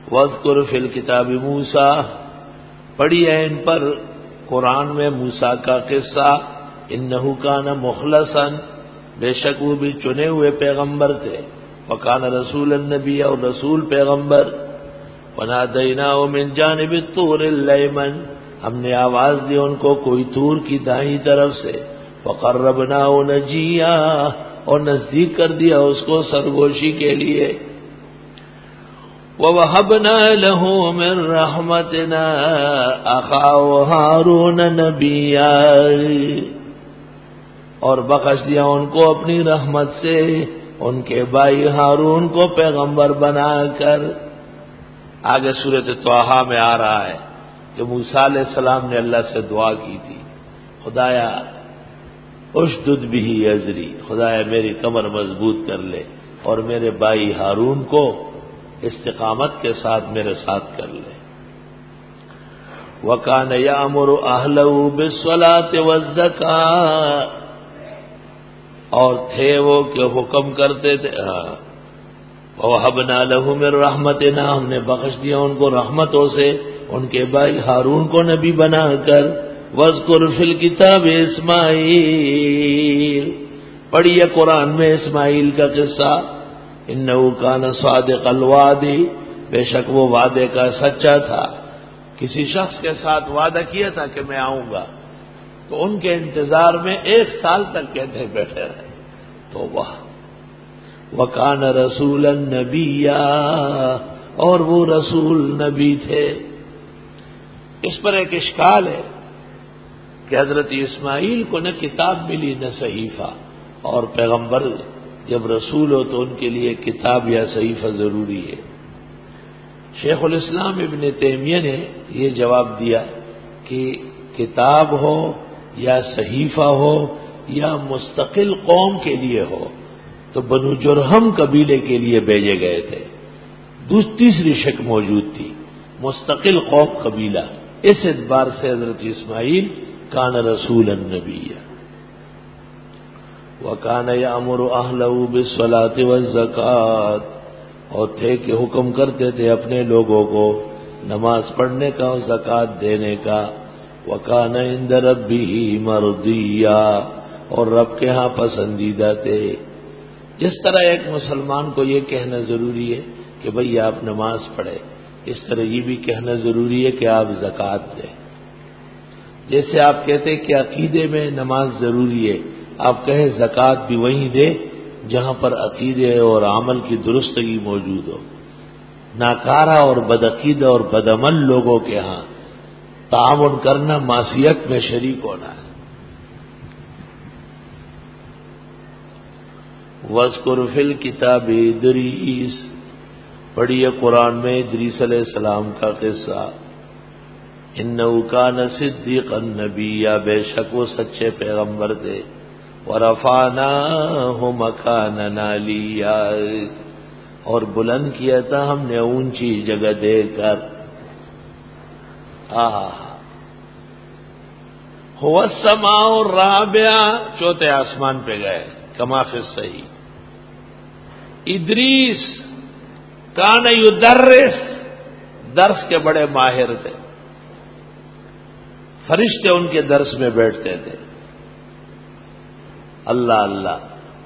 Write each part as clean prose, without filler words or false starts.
وَاذْكُرْ فِي الْكِتَابِ موسیٰ، پڑھی ہے ان پر قرآن میں موسیٰ کا قصہ، انہ کان مخلصا، بے شک وہ بھی چنے ہوئے پیغمبر تھے، وکان رسول النبی، اور رسول پیغمبر، ونادیناہ من جانب الطور الایمن، ہم نے آواز دی ان کو کوئی طور کی دائیں طرف سے، وقربناہ نجیا، اور نزدیک کر دیا اس کو سرگوشی کے لیے، وَوَهَبْنَا لَهُ مِن رَحْمَتِنَا أَخَاهُ هَارُونَ نَبِيًّا، اور بخش دیا ان کو اپنی رحمت سے ان کے بھائی ہارون کو پیغمبر بنا کر۔ آگے سورۃ طٰہٰ میں آ رہا ہے کہ موسیٰ علیہ السلام نے اللہ سے دعا کی تھی، خدایا اشدد بہ ازری، خدایا میری کمر مضبوط کر لے اور میرے بھائی ہارون کو استقامت کے ساتھ میرے ساتھ کر لے۔ وَكَانَ يَأْمُرُ أَهْلَهُ بِالصَّلَاةِ وَالزَّكَاةِ، اور تھے وہ کہ حکم کرتے تھے، وَوَهَبْنَا لَهُ مِن رَحْمَتِنَا، ہم نے بخش دیا ان کو رحمتوں سے ان کے بھائی ہارون کو نبی بنا کر۔ وَاذْكُرْ فِي الْكِتَابِ اسماعیل، پڑھیے قرآن میں اسماعیل کا قصہ، انہ کان صادق الوعد، بے شک وہ وعدے کا سچا تھا۔ کسی شخص کے ساتھ وعدہ کیا تھا کہ میں آؤں گا، تو ان کے انتظار میں 1 سال تک کہتے بیٹھے رہے، تو وَكَانَ رَسُولًا نَبِيًّا، اور وہ رسول نبی تھے۔ اس پر ایک اشکال ہے کہ حضرت اسماعیل کو نہ کتاب ملی نہ صحیفہ، اور پیغمبر جب رسول ہو تو ان کے لیے کتاب یا صحیفہ ضروری ہے۔ شیخ الاسلام ابن تیمیہ نے یہ جواب دیا کہ کتاب ہو یا صحیفہ ہو یا مستقل قوم کے لیے ہو تو بنو جرہم قبیلے کے لیے بھیجے گئے تھے، تیسری شک موجود تھی، مستقل قوم قبیلہ، اس اعتبار سے حضرت اسماعیل کان رسول النبی، وَكَانَ يَأْمُرُ أَهْلَهُ بِالصَّلَاةِ وَالزَّكَاةِ، اور تھے کہ حکم کرتے تھے اپنے لوگوں کو نماز پڑھنے کا اور زکوٰۃ دینے کا، وَكَانَ عِندَ رَبِّهِ مَرْضِيًّا، اور رب کے ہاں پسندیدہ تھے۔ جس طرح ایک مسلمان کو یہ کہنا ضروری ہے کہ بھئی آپ نماز پڑھیں، اس طرح یہ بھی کہنا ضروری ہے کہ آپ زکوٰۃ دیں۔ جیسے آپ کہتے کہ عقیدے میں نماز ضروری ہے، آپ کہیں زکوٰۃ بھی وہیں دے جہاں پر عقیدے اور عمل کی درستگی موجود ہو۔ ناکارہ اور بدعقیدہ اور بدعمل لوگوں کے ہاں تعاون کرنا معصیت میں شریک ہونا ہے۔ وَاذْكُرْ فِي الْكِتَابِ ادریس، پڑھیے قرآن میں ادریس علیہ السلام کا قصہ، انہ کان صدیقا نبیّا، بے شک وہ سچے پیغمبر تھے، وَرَفَعْنَاهُ مَكَانًا عَلِيًّا، اور بلند کیا تھا ہم نے اونچی جگہ دے کر۔ هُوَ السَّمَاءُ الرَّابِعُ، چوتھے آسمان پہ گئے، کما فی الصحیح۔ ادریس کان یدرس، درس کے بڑے ماہر تھے، فرشتے ان کے درس میں بیٹھتے تھے۔ اللہ اللہ،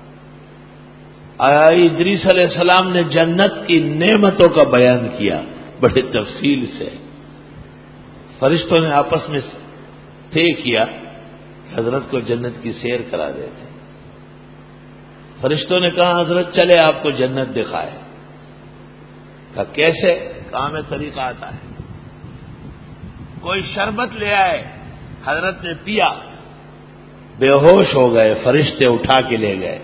ادریس علیہ السلام نے جنت کی نعمتوں کا بیان کیا بڑے تفصیل سے۔ فرشتوں نے آپس میں طے کیا کہ حضرت کو جنت کی سیر کرا دیتے۔ فرشتوں نے کہا حضرت چلے آپ کو جنت دکھائے۔ کہا کیسے؟ کہا ہمیں طریقہ آتا ہے۔ کوئی شربت لے آئے، حضرت نے پیا، بے ہوش ہو گئے، فرشتے اٹھا کے لے گئے،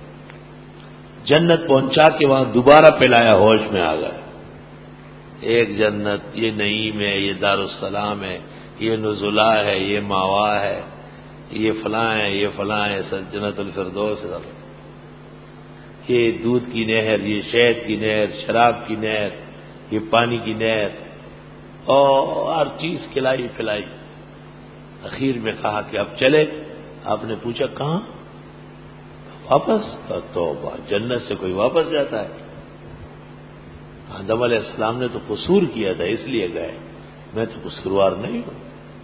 جنت پہنچا کے وہاں دوبارہ پلایا، ہوش میں آ گئے۔ ایک جنت، یہ نعیم ہے، یہ دارالسلام ہے، یہ نزلہ ہے، یہ ماوا ہے، یہ فلاں ہے، یہ فلاں ہے، جنت الفردوس ہے، یہ دودھ کی نہر، یہ شہد کی نہر، شراب کی نہر، یہ پانی کی نہر، اور ہر چیز کھلائی پلائی۔ اخیر میں کہا کہ اب چلے۔ آپ نے پوچھا کہاں؟ واپس؟ توبہ، جنت سے کوئی واپس جاتا ہے؟ آدم علیہ السلام نے تو قصور کیا تھا اس لیے گئے، میں تو قصوروار نہیں ہوں۔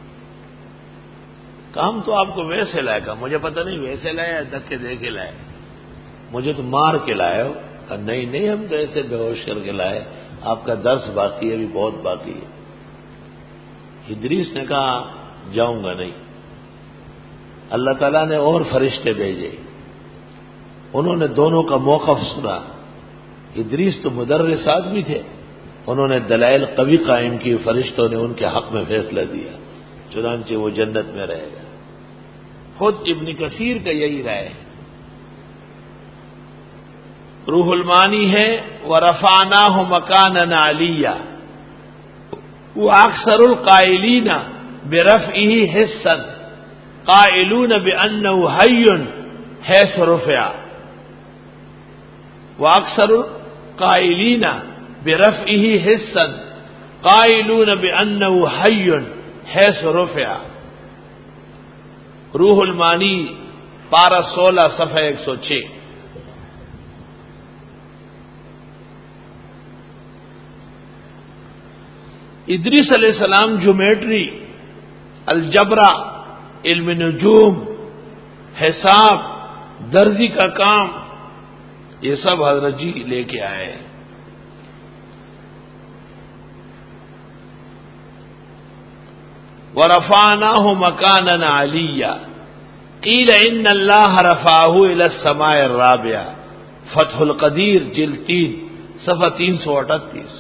کام تو آپ کو ویسے لائے گا، مجھے پتہ نہیں ویسے لائے یا دھکے دے کے لائے، مجھے تو مار کے لائے ہو۔ نہیں نہیں، ہم تو ایسے بے ہوش کر کے لائے، آپ کا درس باقی ہے، ابھی بہت باقی ہے۔ ادریس نے کہا جاؤں گا نہیں۔ اللہ تعالیٰ نے اور فرشتے بھیجے، انہوں نے دونوں کا موقف سنا۔ ادریس تو مدرس آدمی تھے، انہوں نے دلائل قوی قائم کی، فرشتوں نے ان کے حق میں فیصلہ دیا، چنانچہ وہ جنت میں رہے گا۔ خود ابن کثیر کا یہی رائے ہے۔ روح المانی ہے وَرَفَعْنَاهُ مَكَانًا عَلِيًّا، وَأَكْثَرُ الْقَائِلِينَ بِرَفْعِهِ حِسًّا قَائِلُونَ بِأَنَّهُ حَيٌّ حَيْثُ رُفِعَ، وَأَكْثَرُ الْقَائِلِينَ بِرَفْعِهِ حِسًّا قَائِلُونَ بِأَنَّهُ حَيٌّ حَيْثُ رُفِعَ۔ روح المانی پارہ 16 صفحہ 106۔ ادریس علیہ السلام جیومیٹری، الجبرا، علم نجوم، حساب، درزی کا کام، یہ سب حضرت جی لے کے آئے ہیں۔ وَرَفَعْنَاهُ مَكَانًا عَلِيًّا قِيلَ إِنَّ اللَّهَ رَفَعَهُ إِلَى السَّمَاءِ الرَّابِعَةِ، فتح القدیر جلد 3 صفحہ 338۔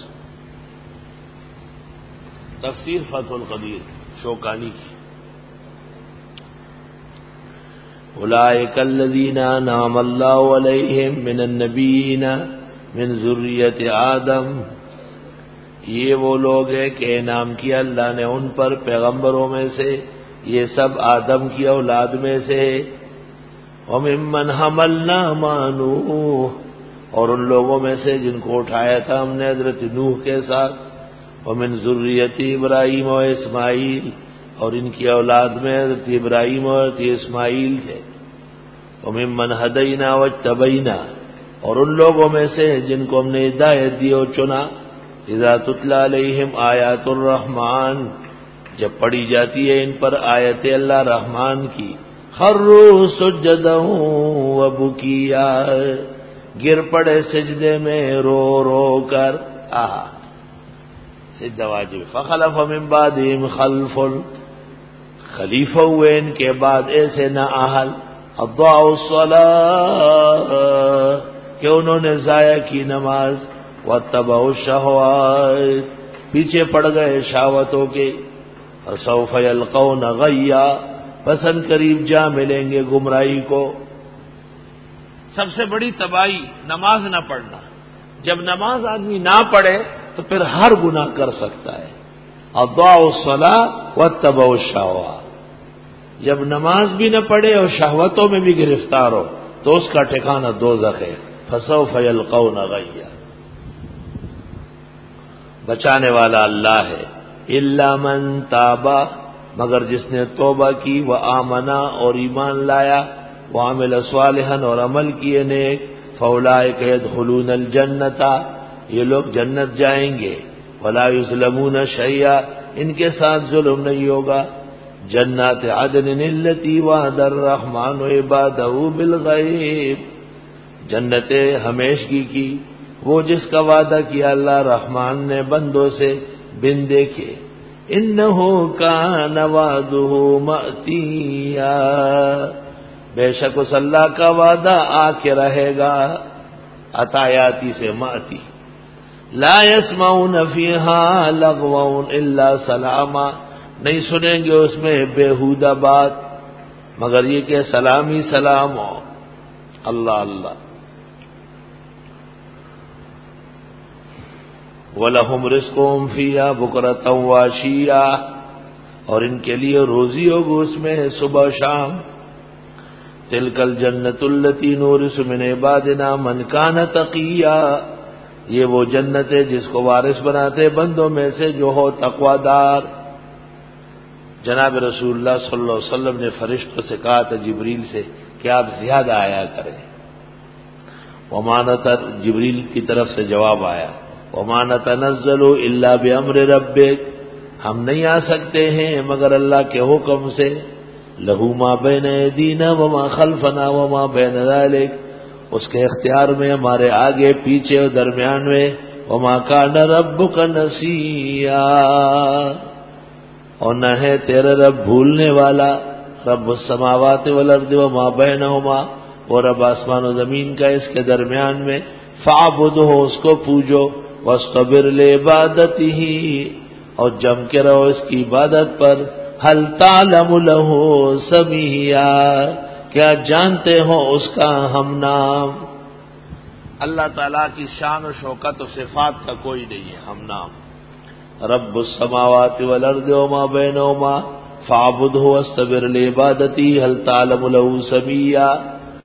تفسیر فتح القدیر شوکانی کی۔ اولئک الذین انعم اللہ علیہم من النبیین من ذریۃ آدم، یہ وہ لوگ ہیں کہ انعام کیا اللہ نے ان پر پیغمبروں میں سے، یہ سب آدم کی اولاد میں سے۔ وممن حملنا مع نوح، اور ان لوگوں میں سے جن کو اٹھایا تھا ہم نے حضرت نوح کے ساتھ۔ ومن ذریۃ ابراہیم و اسماعیل، اور ان کی اولاد میں حضرت ابراہیم اور حضرت اسماعیل تھے۔ وممن ہدینا واجتبینا، اور ان لوگوں میں سے جن کو ہم نے ہدایت دی اور چنا۔ اذا تتلی علیہم آیات الرحمن، جب پڑھی جاتی ہے ان پر آیت اللہ رحمان کی، خروا سجدا وبکیا، گر پڑے سجدے میں رو رو کر۔ سجدہ واجب۔ فخلف من بعدہم خلف، خلیفہ ہوئے ان کے بعد ایسے نااہل، اضاعوا الصلاۃ، کہ انہوں نے ضائع کی نماز، واتبعوا الشہوات، پیچھے پڑ گئے شہوتوں کے، فسوف یلقون غیا، پسند قریب جا ملیں گے گمراہی کو۔ سب سے بڑی تباہی نماز نہ پڑھنا۔ جب نماز آدمی نہ پڑھے تو پھر ہر گناہ کر سکتا ہے۔ اضاعوا الصلاۃ واتبعوا الشہوات، جب نماز بھی نہ پڑھے اور شہوتوں میں بھی گرفتار ہو تو اس کا ٹھکانہ دوزخ ہے۔ فسوف یلقون غیا، بچانے والا اللہ ہے۔ الا من تاب، مگر جس نے توبہ کی، وآمنا، اور ایمان لایا، وعمل صالحا، اور عمل کیے نیک، فاولئک يدخلون الجنۃ، یہ لوگ جنت جائیں گے، ولا یظلمون شیئا، ان کے ساتھ ظلم نہیں ہوگا۔ جنات عدن التی وعد الرحمن عبادہ بالغیب، جنت ہمیشگی کی، وہ جس کا وعدہ کیا اللہ رحمان نے بندوں سے بن دیکھے۔ انہ کان وعدہ مأتیا، بے شک اس اللہ کا وعدہ آ کے رہے گا۔ عطایاتی سے مأتی۔ لا يسمعون فيها لغوا الا سلاما، نہیں سنیں گے اس میں بیہودہ بات مگر یہ کہ سلام ہی سلام ہو۔ اللہ اللہ۔ وَلَهُمْ رِزْقُهُمْ فِيهَا بُكْرَةً وَعَشِيًّا، اور ان کے لیے روزی ہوگی اس میں صبح و شام۔ تِلْكَ الْجَنَّةُ الَّتِي نُورِثُ مِنْ عِبَادِنَا مَنْ كَانَ تَقِيًّا، یہ وہ جنت ہے جس کو وارث بناتے بندوں میں سے جو ہو تقوی دار۔ جناب رسول اللہ صلی اللہ علیہ وسلم نے فرشتوں سے کہا تھا جبریل سے کہ آپ زیادہ آیا کریں۔ ومانت جبریل کی طرف سے جواب آیا وما نتنزل الا بامر ربک، ہم نہیں آ سکتے ہیں مگر اللہ کے حکم سے. لہ ما بین ایدینا وما خلفنا وما بین ذلک، اس کے اختیار میں ہمارے آگے پیچھے اور درمیان میں. وما کان ربک نسیا، اور نہ ہے تیرا رب بھولنے والا. رب السماوات والارض وما بینہما، وہ رب آسمان و زمین کا اس کے درمیان میں. فاعبدہ، اس کو پوجو. واصطبر لعبادتہ، اور جم کے رہو اس کی عبادت پر. هل تعلم له سمیا، کیا جانتے ہو اس کا ہم نام؟ اللہ تعالیٰ کی شان و شوکت و صفات کا کوئی نہیں ہے ہم نام. رب السماوات والارض وما بینہما فاعبدہ واصطبر لعبادتہ هل تعلم له سمیا.